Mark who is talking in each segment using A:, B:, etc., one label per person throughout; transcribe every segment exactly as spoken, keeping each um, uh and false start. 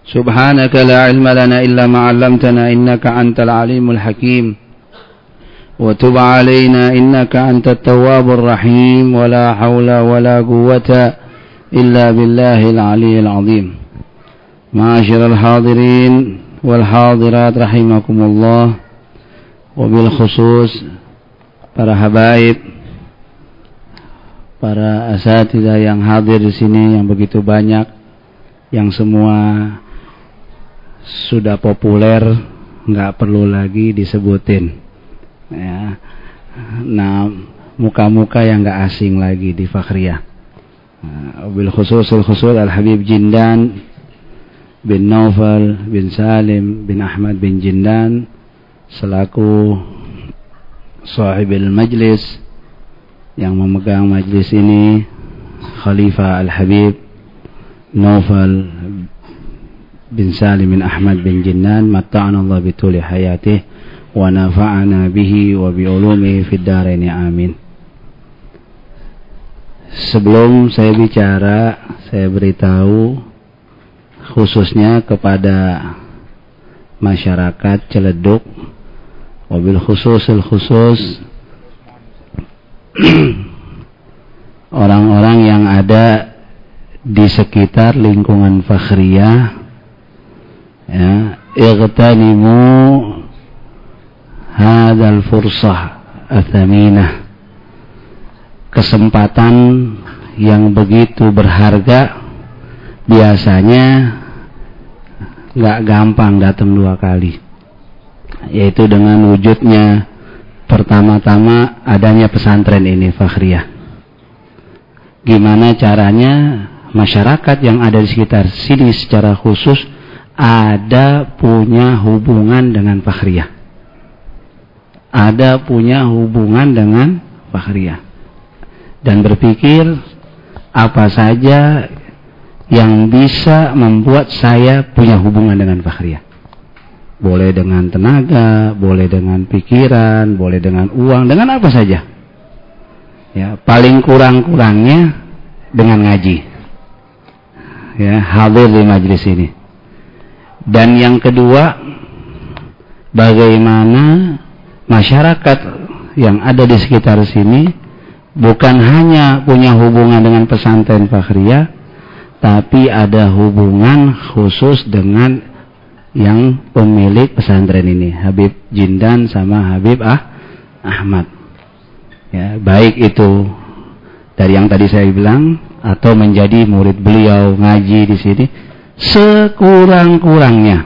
A: سبحانك لا علم لنا إلا ما علمتنا إنك أنت العليم الحكيم وتب علينا إنك أنت التواب الرحيم ولا حول ولا قوة إلا بالله العلي العظيم. معاشر الحاضرين والحاضرات رحمكم الله, وبالخصوص para habaib, para asatidzah yang hadir di sini yang begitu banyak, yang semua sudah populer, nggak perlu lagi disebutin, ya. Nah, muka-muka yang nggak asing lagi di Fakhriyah. Nah, bil khususul khusus Al Habib Jindan bin Naufal bin Salim bin Ahmad bin Jindan selaku sahibil majlis yang memegang majlis ini, Khalifah Al Habib Naufal bin Salim bin Ahmad bin Jinnan, matta'ana Allah bituli hayatih wa nafa'ana bihi wa bi ulumihi fid dharain, amin. Sebelum saya bicara, saya beritahu khususnya kepada masyarakat Ciledug, wabil khususil khusus orang-orang yang ada di sekitar lingkungan Fakhriyah, ya, ightanimu hadzal fursah atsaminah, kesempatan yang begitu berharga, biasanya nggak gampang datang dua kali, yaitu dengan wujudnya pertama-tama adanya pesantren ini Fakhriyah. Gimana caranya masyarakat yang ada di sekitar sini secara khusus ada punya hubungan dengan Fakhriyah, ada punya hubungan dengan Fakhriyah, dan berpikir apa saja yang bisa membuat saya punya hubungan dengan Fakhriyah. Boleh dengan tenaga, boleh dengan pikiran, boleh dengan uang, dengan apa saja. Ya, paling kurang-kurangnya dengan ngaji. Ya, hadir di majelis ini. Dan yang kedua, bagaimana masyarakat yang ada di sekitar sini bukan hanya punya hubungan dengan pesantren Fakhriyah, tapi ada hubungan khusus dengan yang pemilik pesantren ini, Habib Jindan sama Habib ah, Ahmad. Ya, baik itu dari yang tadi saya bilang atau menjadi murid beliau ngaji di sini, sekurang-kurangnya,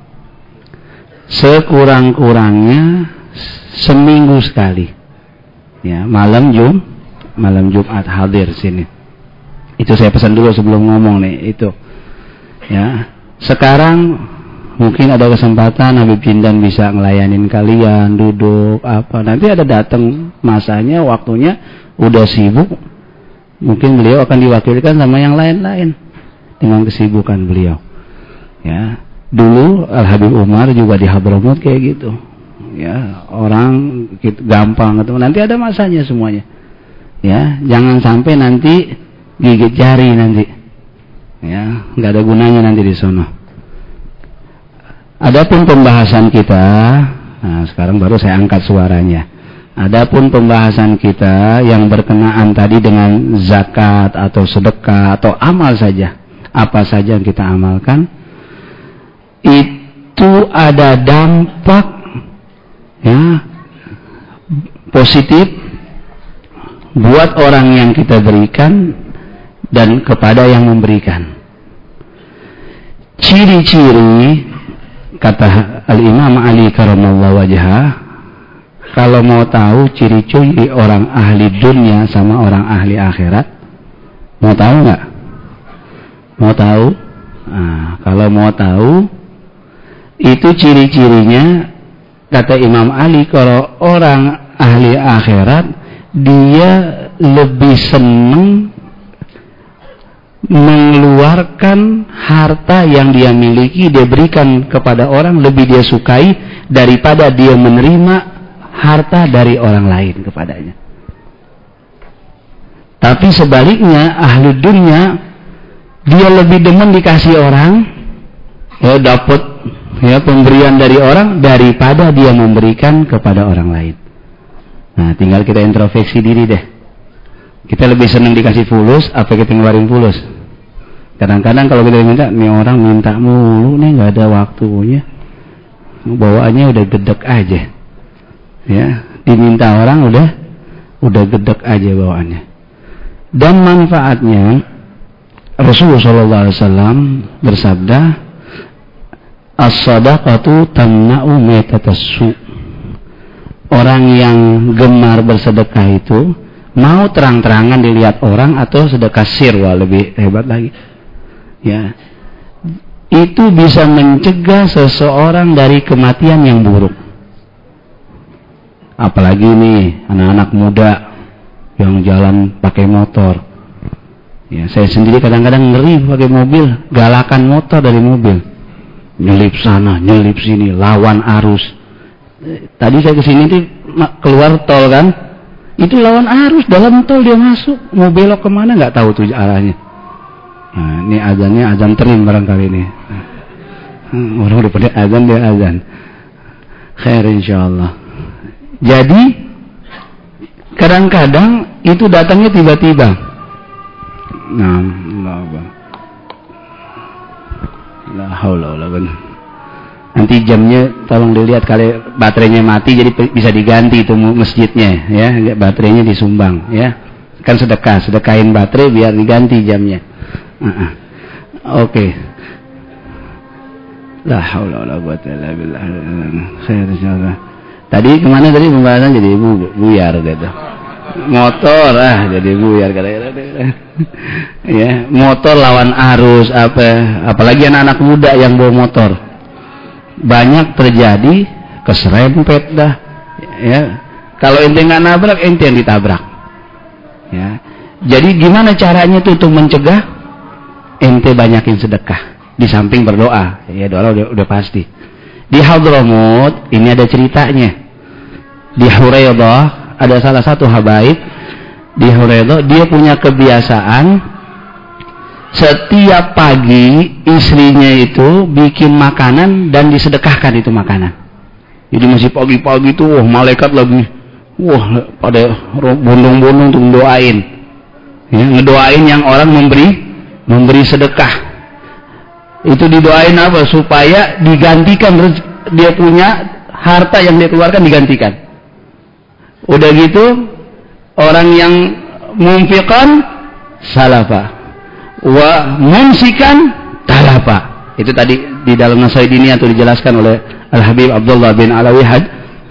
A: sekurang-kurangnya seminggu sekali, ya, malam Jum, malam Jumat hadir sini. Itu saya pesan dulu sebelum ngomong nih itu. Ya, sekarang mungkin ada kesempatan Habib Jindan bisa ngelayanin kalian, duduk apa. Nanti ada datang masanya, waktunya udah sibuk, mungkin beliau akan diwakilkan sama yang lain-lain dengan kesibukan beliau. Ya, dulu Al Habib Umar juga di Hadramaut kayak gitu. Ya, orang gitu, gampang ketemu. Nanti ada masanya semuanya. Ya, jangan sampai nanti gigit jari nanti, ya, nggak ada gunanya nanti di sono. Adapun pembahasan kita, nah sekarang baru saya angkat suaranya. Adapun pembahasan kita yang berkenaan tadi dengan zakat atau sedekah atau amal saja, apa saja yang kita amalkan, itu ada dampak, ya, positif buat orang yang kita berikan dan kepada yang memberikan. Ciri-ciri, kata Al-Imam Ali karamallahu wajhah, kalau mau tahu ciri-ciri orang ahli dunia sama orang ahli akhirat, mau tahu nggak? Mau tahu? Nah, kalau mau tahu, itu ciri-cirinya, kata Imam Ali, kalau orang ahli akhirat, dia lebih senang mengeluarkan harta yang dia miliki, dia berikan kepada orang, lebih dia sukai daripada dia menerima harta dari orang lain kepadanya. Tapi sebaliknya ahli dunia, dia lebih demen dikasih orang, ya dapat ya pemberian dari orang daripada dia memberikan kepada orang lain. Nah, tinggal kita introspeksi diri deh. Kita lebih senang dikasih fulus apa kita ngeluarin fulus? Kadang-kadang kalau kita minta, nih orang minta mulu nih, nggak ada waktunya. Bawaannya udah gedek aja. Ya, diminta orang udah udah gedek aja bawaannya. Dan manfaatnya Rasulullah shallallahu alaihi wasallam bersabda, as-sadaqatu tamna'u maitatsu. Orang yang gemar bersedekah itu mau terang-terangan dilihat orang atau sedekah sir, wah lebih hebat lagi. Ya, itu bisa mencegah seseorang dari kematian yang buruk. Apalagi nih anak-anak muda yang jalan pakai motor. Ya, saya sendiri kadang-kadang ngeri pakai mobil, galakan motor dari mobil. Nyelip sana, nyelip sini, lawan arus. Tadi saya kesini tuh keluar tol kan, itu lawan arus, dalam tol dia masuk, mau belok kemana nggak tahu tuh arahnya. Nah, ini azannya azan terim barangkali ini. Hmm, orang udah pada azan, dia azan. Khair insyaallah. Jadi kadang-kadang itu datangnya tiba-tiba. Nah, Allah. La haula wala quwwata. Nanti jamnya tolong dilihat, kali baterainya mati jadi bisa diganti itu masjidnya ya, baterainya disumbang ya. Kan sedekah, sedekahin baterai biar diganti jamnya. Uh-uh. Oke. Okay. La haula wala quwwata illa billah. Khair insyaallah. Tadi kemana tadi pembahasan jadi bu, buyar gitu. Motor ah jadi buyar kadang-kadang. Ya, motor lawan arus apa, apalagi anak-anak muda yang bawa motor. Banyak terjadi keserempet dah ya. Kalau ente nggak nabrak, ente yang ditabrak ya. Jadi gimana caranya tuh untuk mencegah? Ente banyakin sedekah di samping berdoa ya, doa udah, udah pasti. Di Hadramut ini ada ceritanya. Di Huraidah ada salah satu habaib di Huraidah, dia punya kebiasaan setiap pagi istrinya itu bikin makanan dan disedekahkan itu makanan. Jadi masih pagi-pagi itu, wah malaikat lagi, wah pada bondong-bondong untuk mendoain, ya, ngedoain yang orang memberi memberi sedekah. Itu didoain apa? Supaya digantikan dia punya harta yang dia keluarkan digantikan. Udah gitu orang yang munfiqan salafa wa mumsikan talafa. Itu tadi di dalam Nasaid ini atau dijelaskan oleh Al-Habib Abdullah bin Alawihad.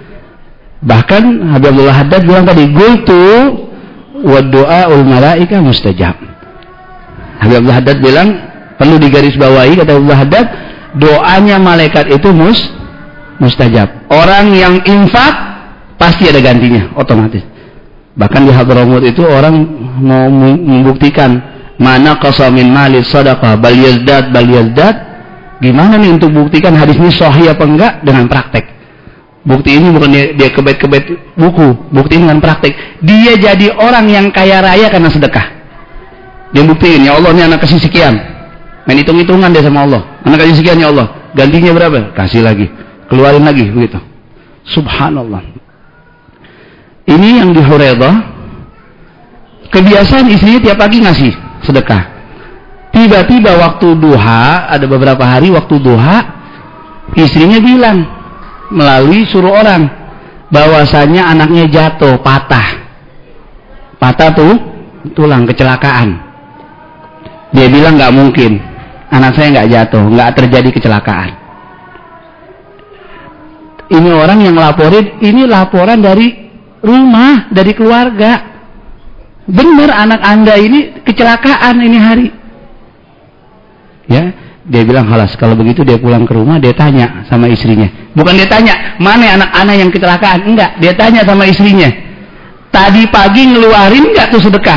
A: Bahkan Habib Abdullah Haddad bilang tadi, qultu wa du'aul malaika mustajab. Habib Abdullah Haddad bilang, perlu digarisbawahi kata Abdullah Haddad, doanya malaikat itu mus mustajab. Orang yang infak pasti ada gantinya otomatis. Bahkan di Hadramut itu orang mau membuktikan mana qasamin mali sadaqah bal yazdad bal yazdad. Gimana nih untuk buktikan hadis ini sahih apa enggak? Dengan praktek. Bukti ini bukan dia, dia kebet-kebet buku, bukti dengan praktek. Dia jadi orang yang kaya raya karena sedekah. Dia buktiin, ya Allah ini anak kasih sekian. Main hitung-hitungan dia sama Allah. Anak kasih sekian ya Allah. Gantinya berapa? Kasih lagi. Keluarin lagi begitu. Subhanallah. Ini yang di Huraidah. Kebiasaan istrinya tiap pagi ngasih sedekah. Tiba-tiba waktu duha, ada beberapa hari waktu duha, istrinya bilang melalui suruh orang bahwasanya anaknya jatuh, patah. Patah tuh tulang, kecelakaan. Dia bilang nggak mungkin, anak saya nggak jatuh, nggak terjadi kecelakaan. Ini orang yang laporin, ini laporan dari rumah, dari keluarga. Benar anak anda ini kecelakaan ini hari. Ya, dia bilang halas, kalau begitu dia pulang ke rumah, dia tanya sama istrinya. Bukan dia tanya, mana anak-anak yang kecelakaan? Enggak, dia tanya sama istrinya. Tadi pagi ngeluarin enggak tuh sedekah?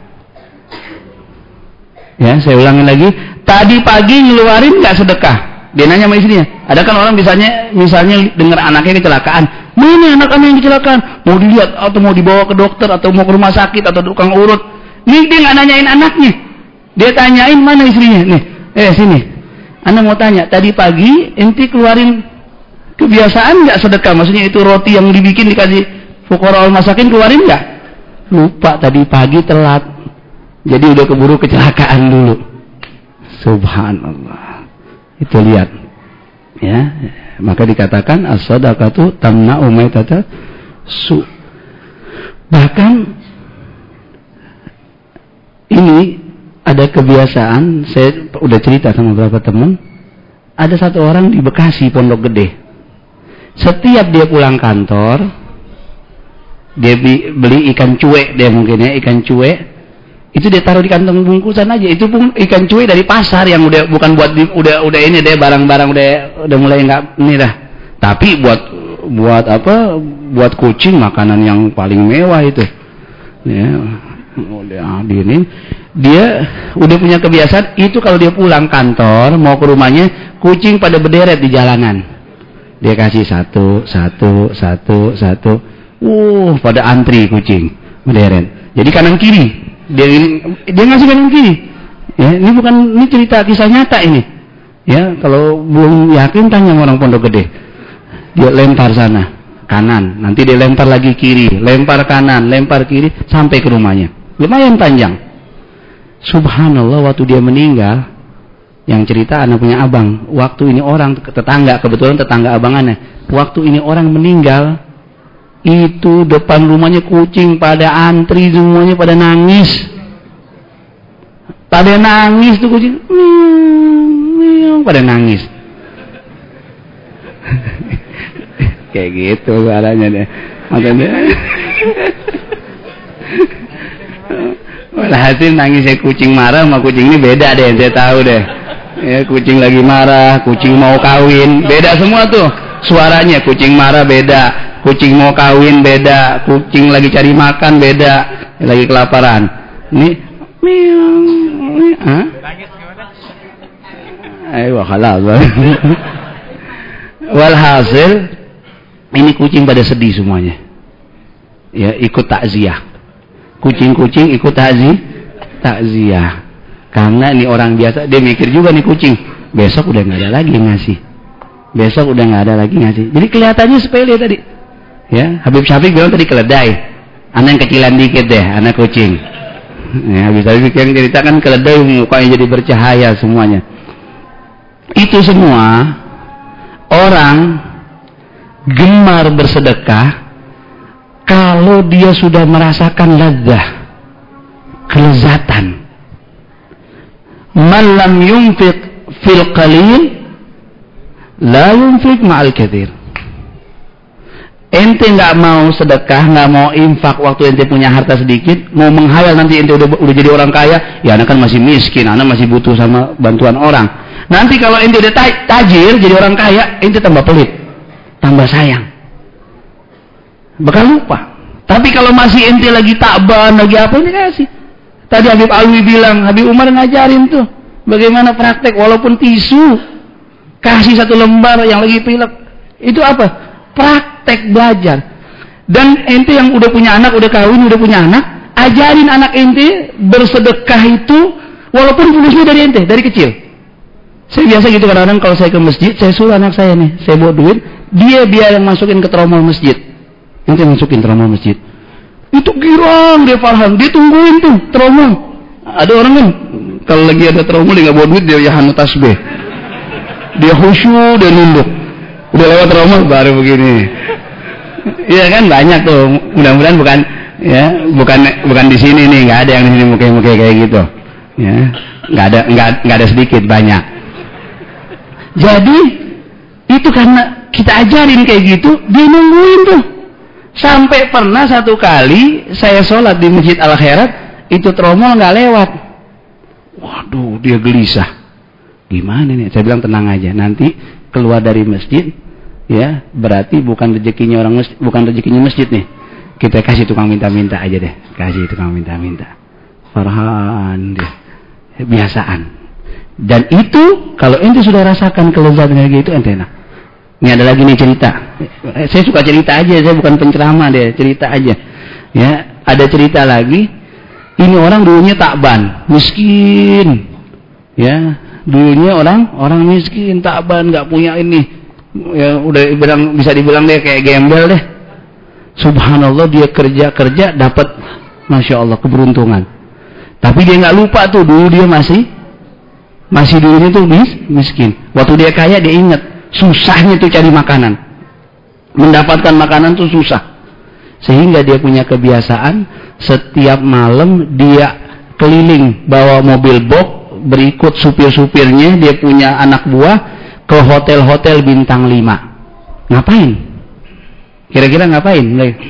A: Ya, saya ulangin lagi. Tadi pagi ngeluarin enggak sedekah? Dia nanya sama istrinya. Ada kan orang misalnya misalnya dengar anaknya kecelakaan, mana anak-anak yang kecelakaan? Mau dilihat atau mau dibawa ke dokter atau mau ke rumah sakit atau tukang urut. Nih dia nggak nanyain anaknya. Dia tanyain mana istrinya. Nih, eh sini. Anda mau tanya, tadi pagi ente keluarin kebiasaan nggak sedekah? Maksudnya itu roti yang dibikin dikasih fuqara masakin keluarin nggak? Lupa tadi pagi telat. Jadi udah keburu kecelakaan dulu. Subhanallah. Itu lihat. Ya, maka dikatakan as-shadaqatu tamna'u maitata su. Bahkan ini ada kebiasaan, saya udah cerita sama beberapa teman, ada satu orang di Bekasi Pondok Gede. Setiap dia pulang kantor, dia beli ikan cuek, dia mungkin ya ikan cuek, itu dia taruh di kantong bungkusan aja. Itu pun ikan cuek dari pasar yang udah bukan buat di, udah udah ini deh barang-barang udah udah mulai enggak ini dah. Tapi buat buat apa? Buat kucing makanan yang paling mewah itu. Ya, udah ini dia udah punya kebiasaan itu kalau dia pulang kantor mau ke rumahnya kucing pada berderet di jalanan. Dia kasih satu, satu, satu, satu. Uh, pada antri kucing berderet. Jadi kanan kiri. Dia dia ngasih kanan kiri. Ya, ini bukan ini cerita kisah nyata ini. Ya, kalau belum yakin tanya orang Pondok Gede. Dia lempar sana kanan, nanti dia lempar lagi kiri, lempar kanan, lempar kiri sampai ke rumahnya. Lumayan panjang. Subhanallah, waktu dia meninggal, yang cerita anak punya abang. Waktu ini orang tetangga, kebetulan tetangga abangannya. Waktu ini orang meninggal, itu depan rumahnya kucing pada antri semuanya pada nangis. Pada nangis tuh kucing. Pada nangis. Kayak gitu suaranya deh. Maksudnya walhasil nangisnya kucing marah sama kucing ini beda deh, saya tahu deh. Ya, kucing lagi marah, kucing mau kawin, beda semua tuh. Suaranya kucing marah beda, kucing mau kawin beda, kucing lagi cari makan beda, lagi kelaparan. Ini miau, ah? Nangis gimana? Ayo halal. Walhasil ini kucing pada sedih semuanya. Ya, ikut takziah. Kucing-kucing ikut takziah, takziah. Karena ini orang biasa, dia mikir juga nih kucing, besok udah nggak ada lagi ngasih. Besok udah nggak ada lagi ngasih. Jadi kelihatannya sepele tadi. Ya, Habib Syafiq bilang tadi keledai. Anak yang kecilan dikit deh, anak kucing. Ya, Habib Syafiq yang ceritakan keledai mukanya jadi bercahaya semuanya. Itu semua orang gemar bersedekah kalau dia sudah merasakan ladzah, kelezatan. Man lam yunfiq fil qalil la yunfiq ma'al katsir. Ente nggak mau sedekah, nggak mau infak waktu ente punya harta sedikit, mau menghayal nanti ente udah, udah jadi orang kaya, ya anak kan masih miskin, anak masih butuh sama bantuan orang. Nanti kalau ente udah tajir, jadi orang kaya, ente tambah pelit, tambah sayang, bakal lupa. Tapi kalau masih ente lagi takban, lagi apa, ini kasih. Tadi Habib Alwi bilang, Habib Umar ngajarin tuh bagaimana praktek, walaupun tisu, kasih satu lembar yang lagi pilek. Itu apa? Praktek belajar. Dan ente yang udah punya anak, udah kawin, udah punya anak, ajarin anak ente bersedekah itu, walaupun fulusnya dari ente, dari kecil. Saya biasa gitu kadang-kadang kalau saya ke masjid, saya suruh anak saya nih, saya bawa duit, dia biar yang masukin ke tromol masjid. Nanti masukin tromol masjid. Itu girang dia Farhan, dia tungguin tuh tromol. Ada orang kan kalau lagi ada tromol dia nggak bawa duit, dia yahanu tasbih. Dia khusyuk, dia nunduk. Udah lewat tromol baru begini. Iya kan banyak tuh. Mudah-mudahan bukan ya, bukan bukan di sini nih, nggak ada yang di sini muka-muka kayak gitu. Ya, nggak ada nggak nggak ada sedikit, banyak. Jadi itu karena kita ajarin kayak gitu, dia nungguin tuh. Sampai pernah satu kali saya sholat di Masjid Al Khairat, itu tromol nggak lewat. Waduh, dia gelisah. Gimana nih? Saya bilang tenang aja. Nanti keluar dari masjid, ya berarti bukan rezekinya orang masjid, bukan rezekinya masjid nih. Kita kasih tukang minta-minta aja deh. Kasih tukang minta-minta. Farhan dia. Biasaan. Dan itu kalau ente sudah rasakan kelezatan kayak gitu, ente enak. Ini ada lagi nih cerita. Saya suka cerita aja, saya bukan penceramah deh, cerita aja. Ya, ada cerita lagi. Ini orang dulunya takban, miskin. Ya, Dulunya orang orang miskin, taban, nggak punya ini, ya udah bilang, bisa dibilang dia kayak gembel deh. Subhanallah, dia kerja kerja dapat, masya Allah, keberuntungan. Tapi dia nggak lupa tuh dulu dia masih masih dulunya tuh mis, miskin. Waktu dia kaya dia ingat susahnya tuh cari makanan, mendapatkan makanan tuh susah. Sehingga dia punya kebiasaan setiap malam dia keliling bawa mobil box, berikut supir-supirnya, dia punya anak buah ke hotel-hotel bintang lima. Ngapain? Kira-kira ngapain?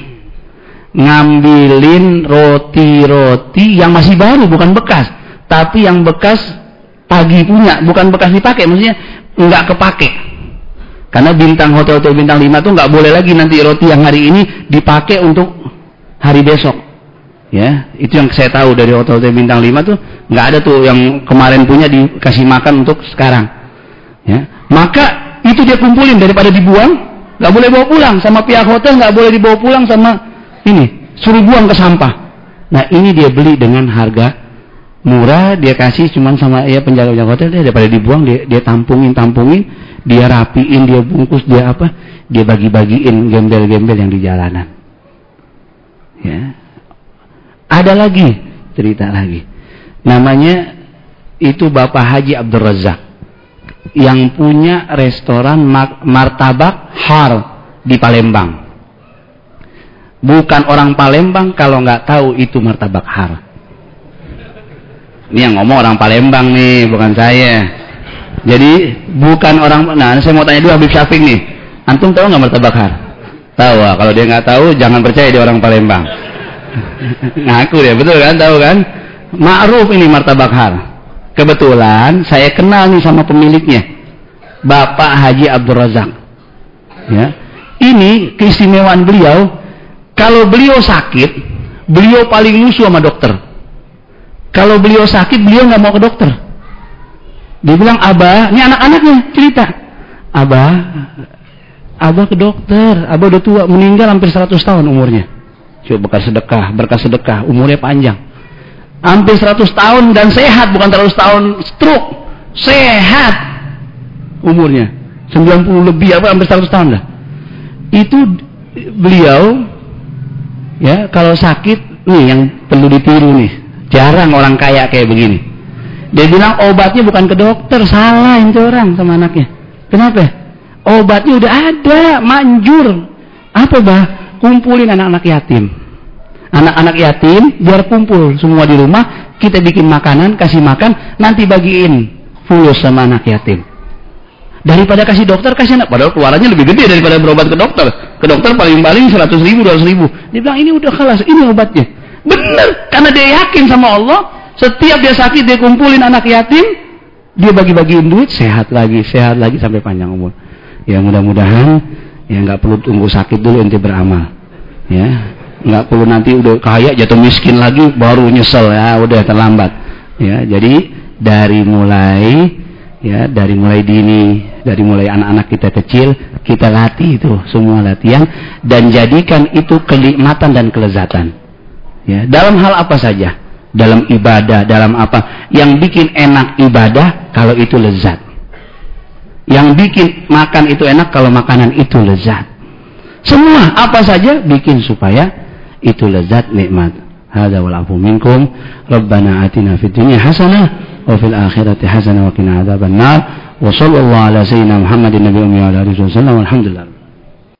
A: Ngambilin roti-roti yang masih baru, bukan bekas, tapi yang bekas pagi punya, bukan bekas dipakai, maksudnya nggak kepake. Karena bintang hotel-hotel bintang lima tuh nggak boleh lagi nanti roti yang hari ini dipakai untuk hari besok. Ya, itu yang saya tahu dari hotel-hotel bintang lima tuh nggak ada tuh yang kemarin punya dikasih makan untuk sekarang. Ya, maka itu dia kumpulin daripada dibuang, nggak boleh bawa pulang sama pihak hotel, nggak boleh dibawa pulang sama ini, suruh buang ke sampah. Nah ini dia beli dengan harga murah, dia kasih cuman sama ya penjaga-penjaga hotel, dia daripada dibuang dia dia tampungin tampungin, dia rapiin, dia bungkus, dia apa, dia bagi-bagiin gembel-gembel yang di jalanan. Ya. Ada lagi, cerita lagi. Namanya itu Bapak Haji Abdul Razak yang punya restoran martabak har di Palembang. Bukan orang Palembang kalau nggak tahu itu martabak har. Ini yang ngomong orang Palembang nih, bukan saya. Jadi bukan orang. Nah, saya mau tanya dulu Habib Syafiq nih. Antum tahu nggak martabak har? Tahu. Kalau dia nggak tahu, jangan percaya dia orang Palembang. Ngaku dia, betul kan? Tahu kan? Ma'ruf ini martabak har. Kebetulan saya kenal nih sama pemiliknya, Bapak Haji Abdul Razak. Ya, ini keistimewaan beliau. Kalau beliau sakit, beliau paling musuh sama dokter. Kalau beliau sakit, beliau nggak mau ke dokter. Dia bilang, Abah, ini anak-anaknya cerita, Abah, Abah ke dokter, Abah udah tua, meninggal hampir seratus tahun umurnya. Coba berkah sedekah, berkah sedekah, umurnya panjang. Hampir seratus tahun dan sehat, bukan seratus tahun stroke. Sehat umurnya. sembilan puluh lebih apa, hampir seratus tahun dah. Itu beliau, ya, kalau sakit, nih yang perlu ditiru nih. Jarang orang kaya kayak begini. Dia bilang obatnya bukan ke dokter, salah itu orang sama anaknya. Kenapa? Obatnya udah ada, manjur. Apa bah? Kumpulin anak-anak yatim. Anak-anak yatim biar kumpul semua di rumah, kita bikin makanan, kasih makan, nanti bagiin fulus sama anak yatim. Daripada kasih dokter, kasih anak. Padahal keluarannya lebih gede daripada berobat ke dokter. Ke dokter paling-paling seratus ribu, dua ratus ribu. Dia bilang ini udah kelas, ini obatnya. Benar, karena dia yakin sama Allah. Setiap dia sakit, dia kumpulin anak yatim, dia bagi-bagiin duit, sehat lagi, sehat lagi sampai panjang umur. Ya mudah-mudahan ya nggak perlu tunggu sakit dulu ente beramal, ya nggak perlu nanti udah kaya jatuh miskin lagi baru nyesel, ya udah terlambat. Ya jadi dari mulai ya dari mulai dini, dari mulai anak-anak kita kecil kita latih itu semua latihan dan jadikan itu kenikmatan dan kelezatan. Ya dalam hal apa saja, dalam ibadah, dalam apa yang bikin enak ibadah kalau itu lezat. Yang bikin makan itu enak kalau makanan itu lezat. Semua apa saja bikin supaya itu lezat, nikmat. Hadza wal afu minkum. Rabbana atina fid dunya hasanah wa fil akhirati hasanah wa qina adzabannar. Wa sallallahu ala sayyidina Muhammadin nabiyyi wa ala alihi wasallam. Alhamdulillah.